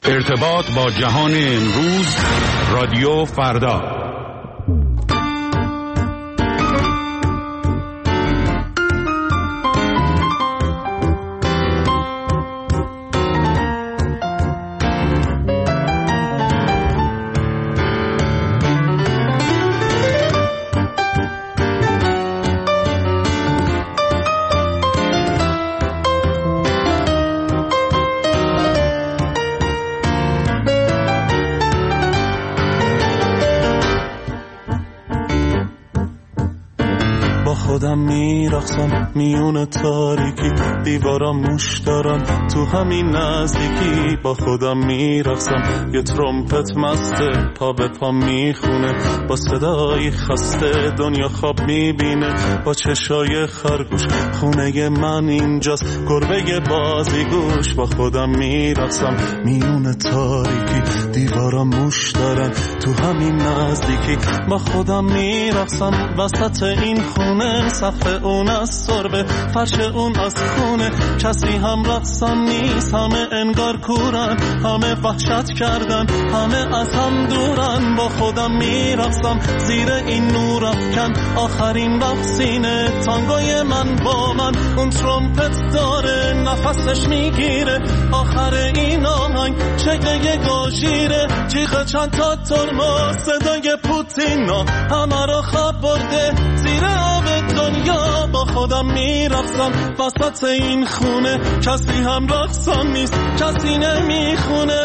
ارتباط با جهان امروز، رادیو فردا. خودم میرقصم میون تاریکی، دیوارم موش دارن تو همین نزدیکی. با خودم میرقصم یه ترومپت مسته، پا به پا میخونه با صدای خسته. دنیا خواب میبینه با چشای خرگوش، خونه من اینجاست گربه بازیگوش. با خودم میرقصم میون تاریکی، دیوارم موش دارن تو همین نزدیکی. با خودم میرقصم وسط این خونه، سقف اون از سربه، فرش اون از خونه. کسی هم رقصم نیست، همه انگار کورن، همه وحشت کردن، همه از هم دورن. با خودم میرقصم زیر این نور افکن، آخرین رقصینه تانگوی من با من. اون ترومپت داره نفسش میگیره، آخر این آهنگ شکل گاژیره. جیغ چند تا ترمز، صدای پوتینا همه را خواب برده زیر آب دنیا. با خودم میرقصم وسط این خونه، کسی هم رقصم نیست، کسی نمیخونه.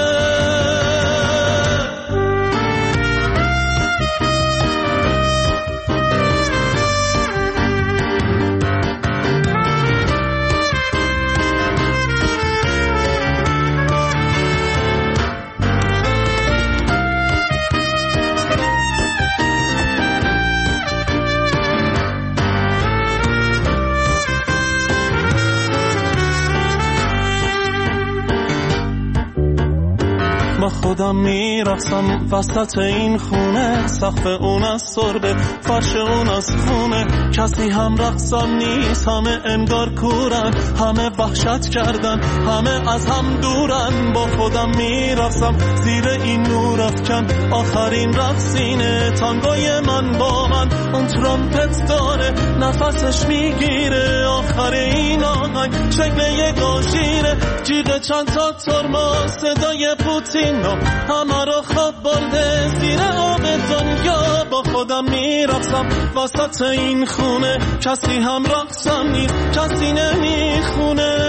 با خودم میرقصم وسط این خونه، سقف اون از سربه، فرش اون از خونه. کسی هم رقصم نیست، همه انگار کورن، همه وحشت کردن، همه از هم دورن. با خودم میرقصم زیر این نور افکن، آخرین رقصینه تانگوی من با من. اون ترومپت داره نفسش میگیره، آخر این آهنگ شکل یه گاژیره. جیغ چند تا ترمز، صدای پوتین همه رو خواب برده زیر آب دنیا. با خودم میرقصم وسط این خونه، کسی هم رقصم نیست، کسی نمیخونه.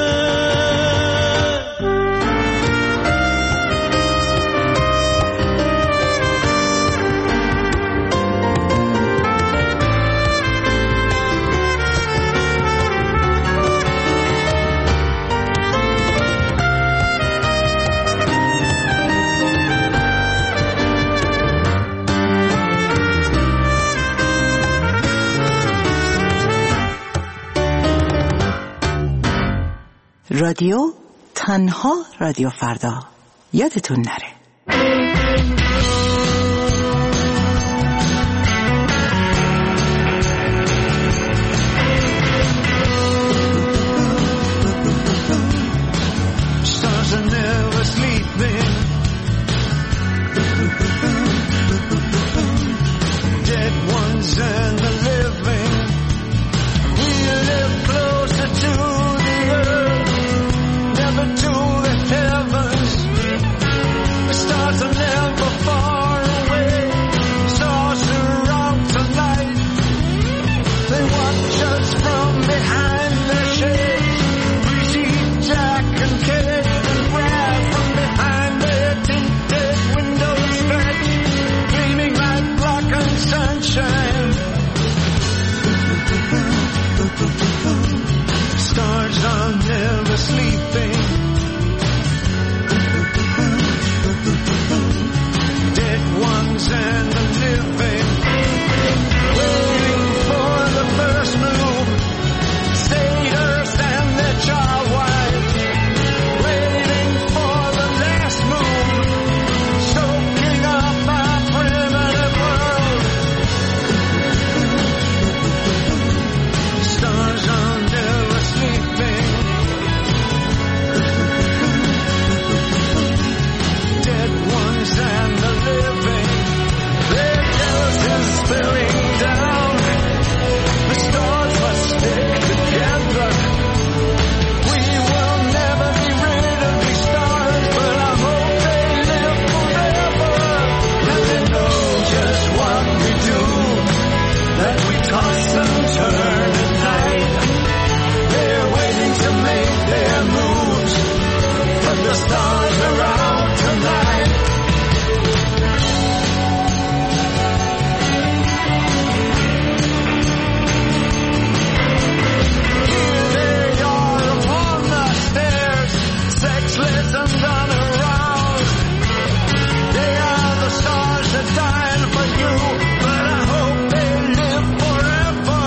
رادیو تنها رادیو فردا، یادتون نره. Stars are never sleeping, dead ones and the living. We live closer to the earth, to the heavens. the stars are out tonight. Here they are upon the stairs, sexless and unaroused. They are the stars that died for you, but I hope they live forever.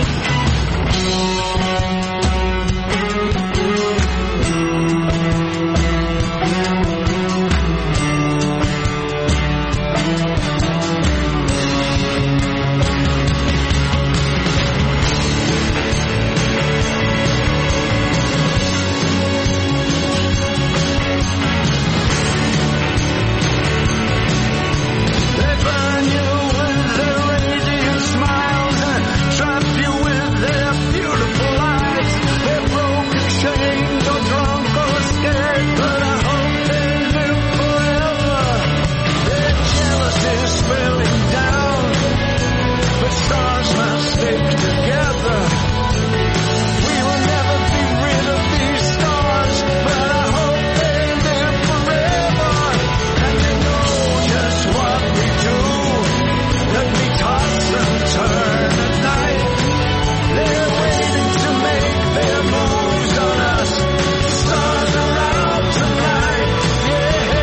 They burn you with their radiant smiles and trap you with their beautiful eyes. They're broken, chained, or drunk, or scared, but I hope they live forever. Their jealousy is spilling down, but stars must stick together. We will never be rid of these stars, but I hope they live forever. And they know just what we do. Let me toss and turn at night. They're waiting to make their moves on us. The stars are out tonight. Yeah.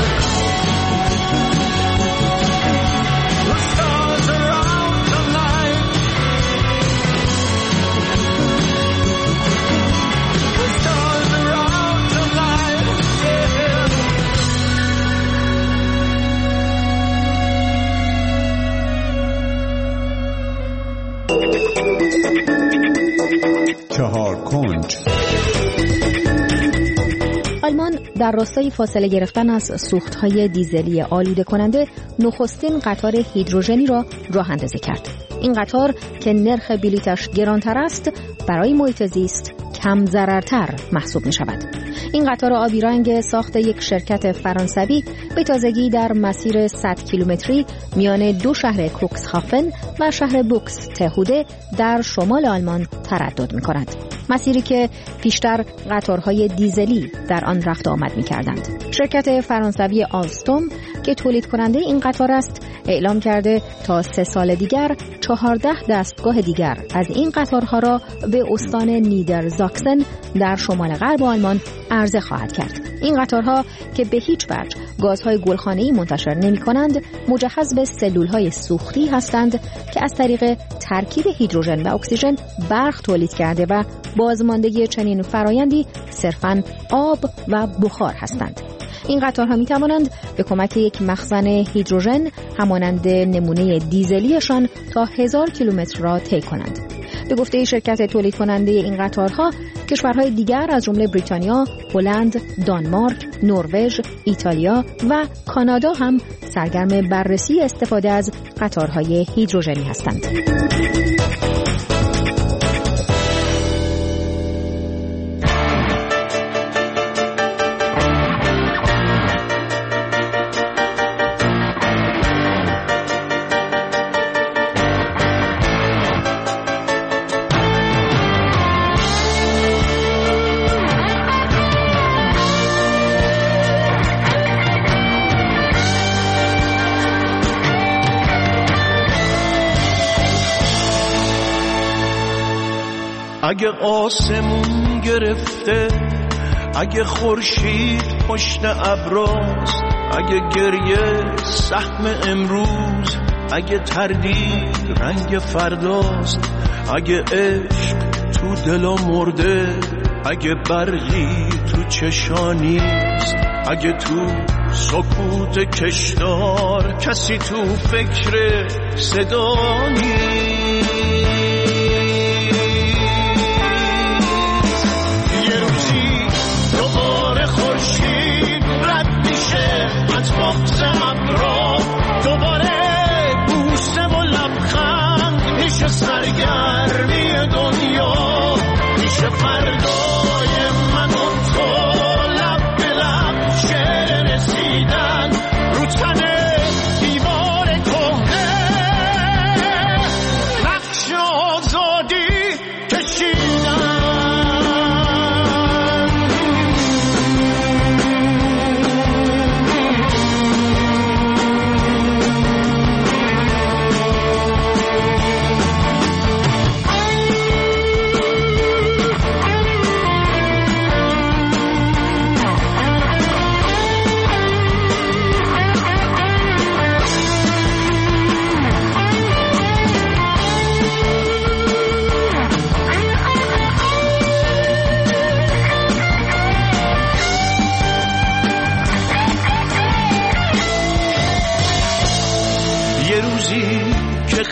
The stars are out tonight. The stars are out tonight. Yeah. چهار کنج. آلمان در راستای فاصله گرفتن از سوختهای دیزلی آلوده کننده نخستین قطار هیدروژنی را راه اندازی کرد. این قطار که نرخ بلیطش گرانتر است برای محیط زیست کم ضررتر محسوب می شود. این قطار آبی رنگ ساخت یک شرکت فرانسوی به تازگی در مسیر 100 کیلومتری میان دو شهر کوکسهافن و شهر بوکس تهوده در شمال آلمان تردد می کند. مسیری که پیشتر قطارهای دیزلی در آن رفت آمد می کردند. شرکت فرانسوی آلستوم که تولید کننده این قطار است اعلام کرده تا 3 سال دیگر 14 دستگاه دیگر از این قطارها را به استان نیدرزاکسن در شمال غرب آلمان عرضه خواهد کرد. این قطارها که به هیچ وجه گازهای گلخانه‌ای منتشر نمی‌کنند، مجهز به سلول‌های سوختی هستند که از طریق ترکیب هیدروژن و اکسیژن برق تولید کرده و بازماندگی چنین فرایندی صرفاً آب و بخار هستند. این قطارها می توانند به کمک یک مخزن هیدروژن همانند نمونه دیزلیشان تا 1000 کیلومتر را طی کنند. به گفته شرکت تولید کننده این قطارها، کشورهای دیگر از جمله بریتانیا، هلند، دانمارک، نروژ، ایتالیا و کانادا هم سرگرم بررسی استفاده از قطارهای هیدروژنی هستند. اگه آسمون گرفته، اگه خورشید پشت ابراست، اگه گریه سهم امروز، اگه تردید رنگ فرداست، اگه عشق تو دلا مرده، اگه برقی تو چشانیست، اگه تو سکوت کشدار کسی تو فکر صدا نیست. مغز ابرا دوباره بوسه و لبخند میشه، سرگرمی دنیا میشه، فردای من و تو لب به لب شعر رسیدن رو تن دیوار کهنه.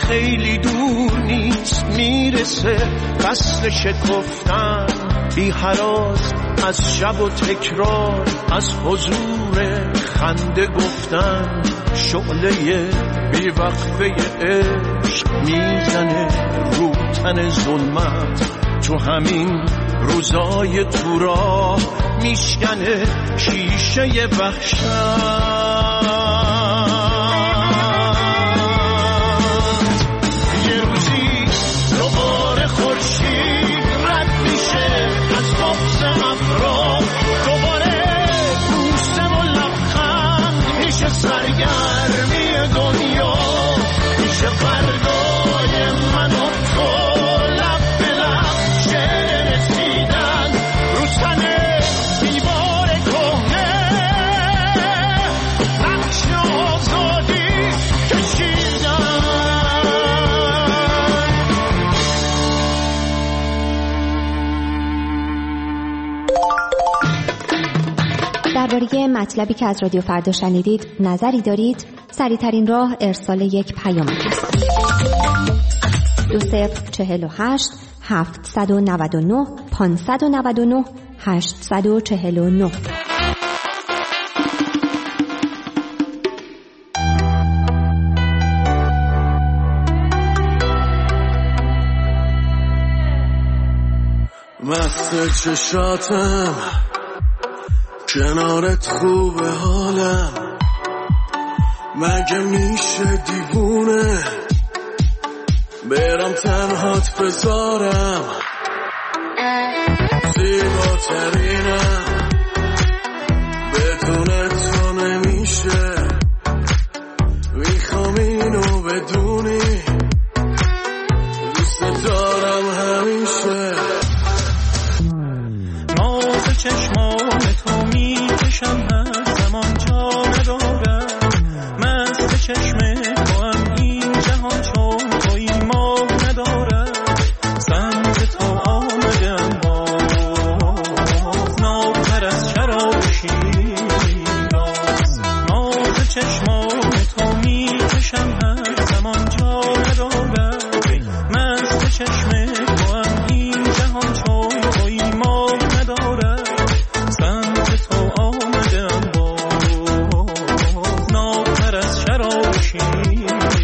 خیلی دور نیست میرسه فصل شکفتن، بی هراس از شب و تکرار، از حضور خنده گفتن. شعله بی وقفه عشق میزنه رو تن ظلمت، تو همین روزای تو راه میشکنه شیشه وحشت. یه روزی دوباره خورشید رد میشه از بغض ابرا، دوباره بوسه و لبخند میشه سرگرمی دنیا، میشه فردای من و تو لب به لب شعر رسیدن رو تن دیوار کهنه، نقش آزادی کشیدن. درباره مطلبی که از رادیو فردا شنیدید نظری دارید؟ سریع‌ترین راه ارسال یک پیام است. 2048 799 599 849. مست چشاتم کنارت خوبه حالم، مگه میشه دیوونه برم تنهات بذارم، زیباترینم بدون تو نمیشه، میخوام اینو بدونی دوست دارم همیشه. ناز چشمان تو میکشم هر زمان جا ندارم، مست چشم تو هم این جهان چون توی ما ندارم، سمت تو آمدم باز ناکر از شراب شیراز. ناز چشمان تو میکشم هر زمان جا ندارم، مست چشم تو هم این جهان چون توی ما ندارم، سمت تو آمدم باز ناکر از شراب شیراز.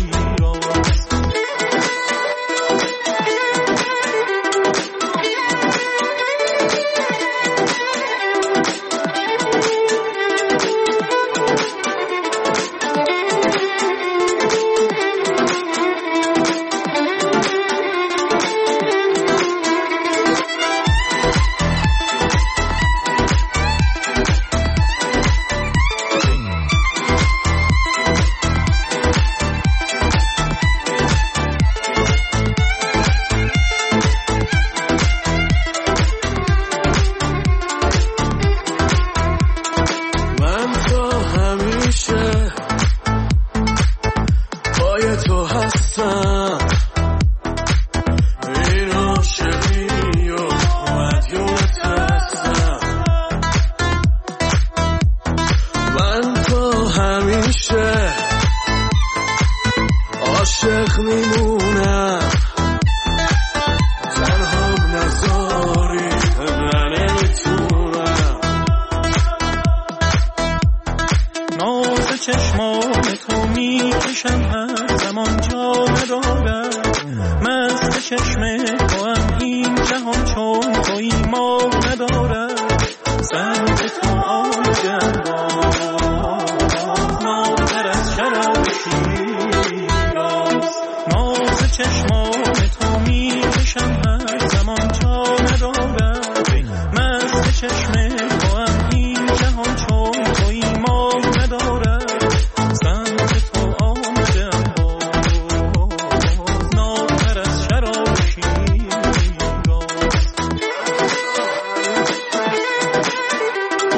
من تو همیشه پای تو هستم، این عاشقی و مدیونت هستم. من تو همیشه عاشق میمونم، تنها نذاری من نمیتونم. ناز چشمان تو میکشم هر زمان جا ندارم، مست چشم تو هم این جهان چون توی ما ندارم، سمت تو آمدم باز ناکر از شراب شیراز. ناز چشمان تو میکشم هر زمان جا ندارم، مست چشم تو هم این جهان چون توی ما ندارم، سمت تو آمدم باز ناکر از شراب شیراز.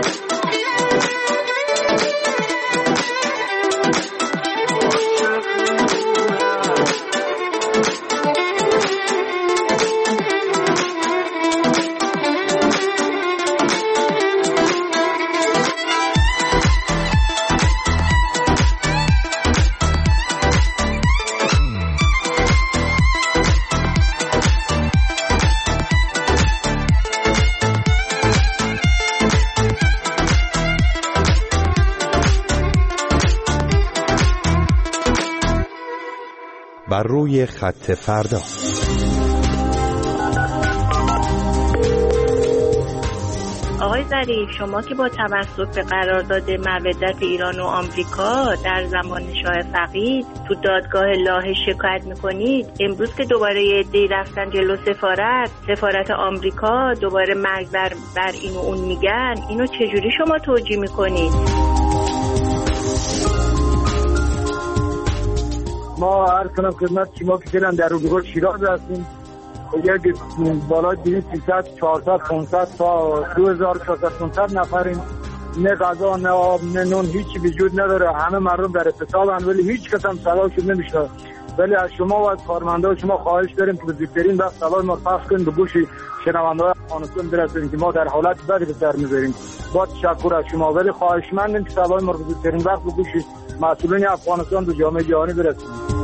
بر روی خط فردا. آقای ظریف، شما که با توسط به قرارداد مودت ایران و آمریکا در زمان شاه فقید تو دادگاه لاهه شکایت میکنید، امروز که دوباره یه عده‌ای رفتن جلو سفارت آمریکا دوباره مرگ بر این و اون میگن، اینو چجوری شما توجیه میکنید؟ ما عرض کنم خدمت شما که فعلا در اردوگاه شیراز هستیم. یک بالای 200 300 400 500 تا 2400 نفریم. نه غذا نه آب نه نون هیچی وجود نداره. همه مردم در اعتصابن ولی هیچ کس هم صداشون نمیشه. ولی از شما و از کارمندان شما خواهش داریم که به زودترین وقت صدای ما پخش کنید به گوش شنونده‌های افغانستان برسونید که ما در حالت بدی به سر می‌بریم. با تشکر از شما، ولی خواهشمندیم که صدای ما به زودترین وقت به گوش مسئولین افغانستان و جامعه جهانی برسونید.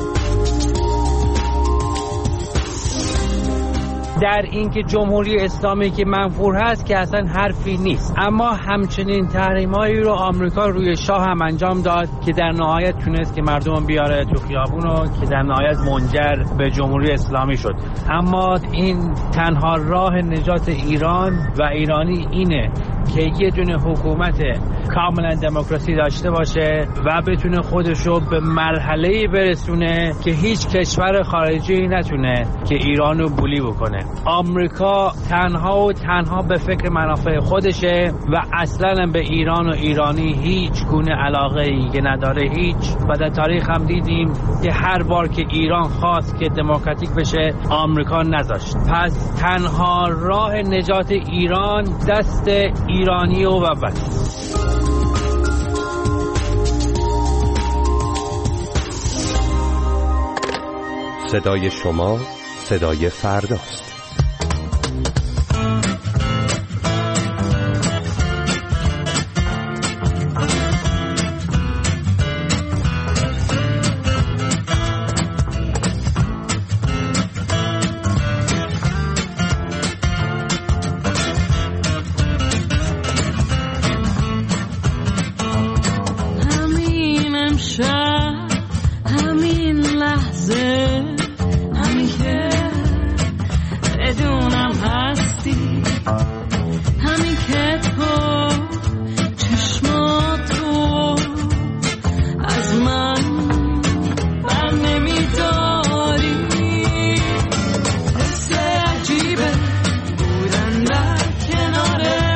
در اینکه جمهوری اسلامی که منفور هست که اصلا حرفی نیست، اما همچنین تحریمایی رو آمریکا روی شاه هم انجام داد که در نهایت تونست که مردم بیاره تو خیابونو که در نهایت منجر به جمهوری اسلامی شد. اما این تنها راه نجات ایران و ایرانی اینه که یه دونه حکومت کاملا دموکراسی داشته باشه و بتونه خودشو به مرحله‌ای برسونه که هیچ کشور خارجی نتونه که ایرانو بولی بکنه. آمریکا تنها و تنها به فکر منافع خودشه و اصلا به ایران و ایرانی هیچ گونه علاقه‌ای که نداره هیچ. و در تاریخ هم دیدیم که هر بار که ایران خواست که دموکراتیک بشه آمریکا نذاشت. پس تنها راه نجات ایران دست ایرانی و بس. صدای شما صدای فرداست.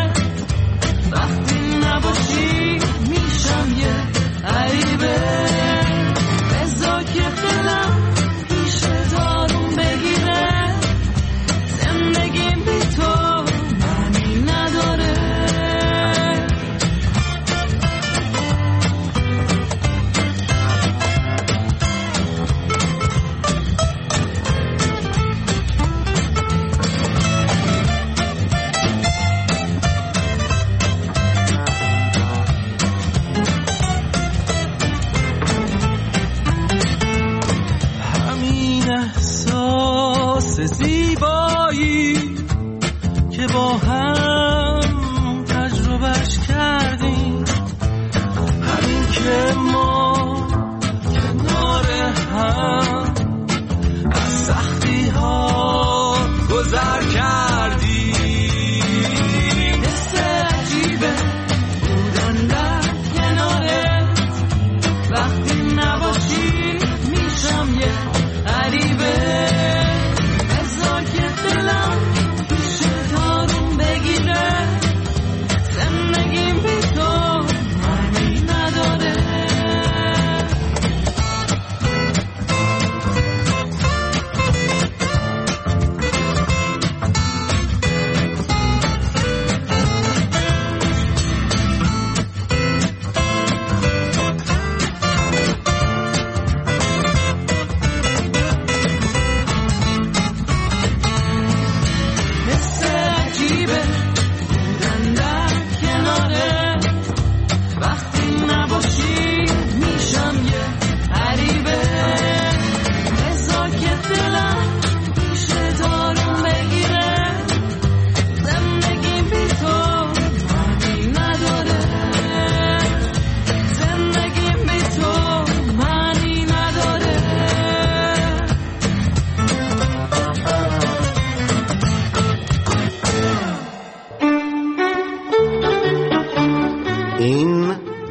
وقتی نباشی میشم یه غریبه.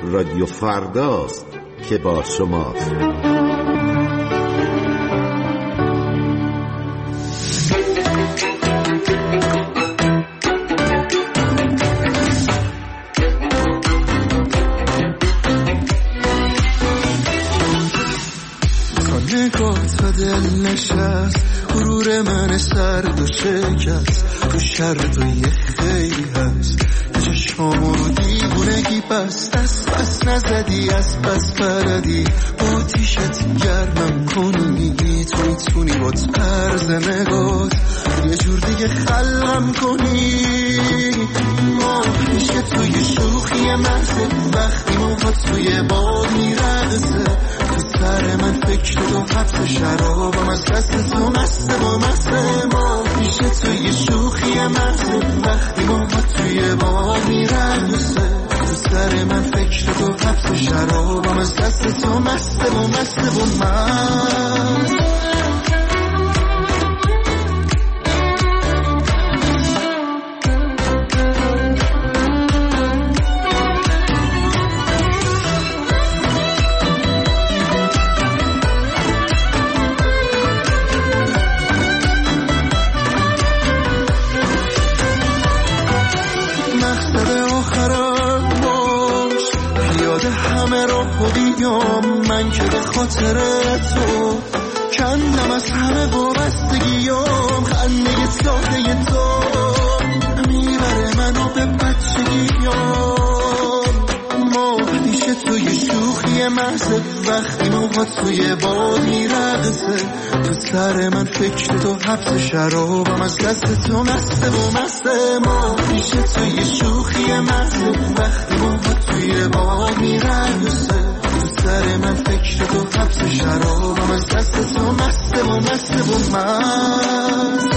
رادیو فرداست که با شماست. نگاه دل نشست، غرور من سرد و شکست، تو شرط و یه خیلی هست، چشمامو رو دیوونگی بست، بس نزدی از بس بردی، با تیشت گرمم کنی، تو میتونی با طرز نگات یه جور دیگه خلقم کنی. ما میشه توی شوخی محضه، وقتی موهات توی باد میرقصه، سر من فکر تو حبس شرابم، از دست تو مسته و مسته. ما میشه توی شوخی محضه، وقتی موهات توی باد میرقصه، سر من فکر تو حبس شرابم، از دست تو مسته و مسته و من. من که به خاطر تو کندم از همه وابستگیام، خنده ساده تو میبره منو به بچگیام. ما میشه توی شوخی محضه، وقتی موهات توی باد میرقصه، تو سر من فکر تو حبس شرابم، از دست تو مسته و مسته. ما میشه توی شوخی محضه، وقتی موهات توی باد میرقصه، سر من فکر تو حبس شرابم، از دست تو مسته و مسته و من.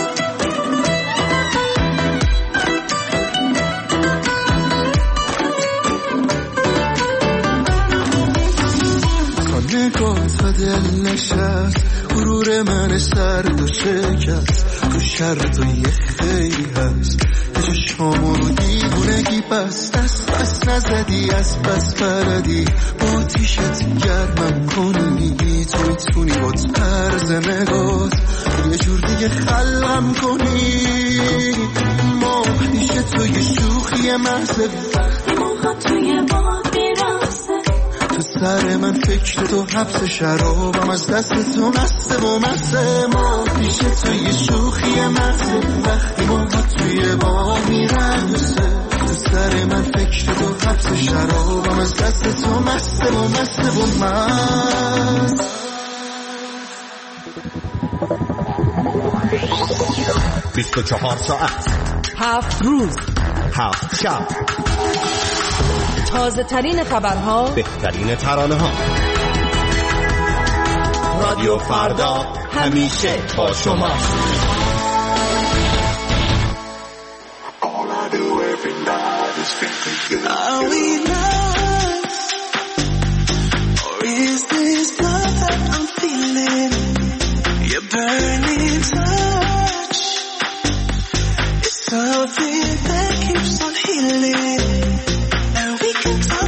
نگاه تا دل نشست، غرور من سرد و شکست، تو شرط و یه خیلی هست، چشمامو رو دیوونگی بست، بس نزدی از بس بردی، با تیشت گرمم کنی، تو میتونی با طرز نگات یه جور دیگه خلقم کنی. ما میشه توی شوخی محضه، وقتی موهات توی باد میرقصه، تو سر من فکر تو حبس شرابم، از دست تو مسته و مسته. ما میشه توی شوخی محضه، وقتی موهات توی باد میرقصه، تو سر من فکر تو حبس شرابم، از دست تو مسته و مسته و من. 24 ساعت 7 روز 7 شب، تازه ترین خبرها، بهترین ترانه ها. رادیو فردا همیشه با شما. Are we lost? Or is this love that I'm feeling? Your burning touch, it's something that keeps on healing. And we can talk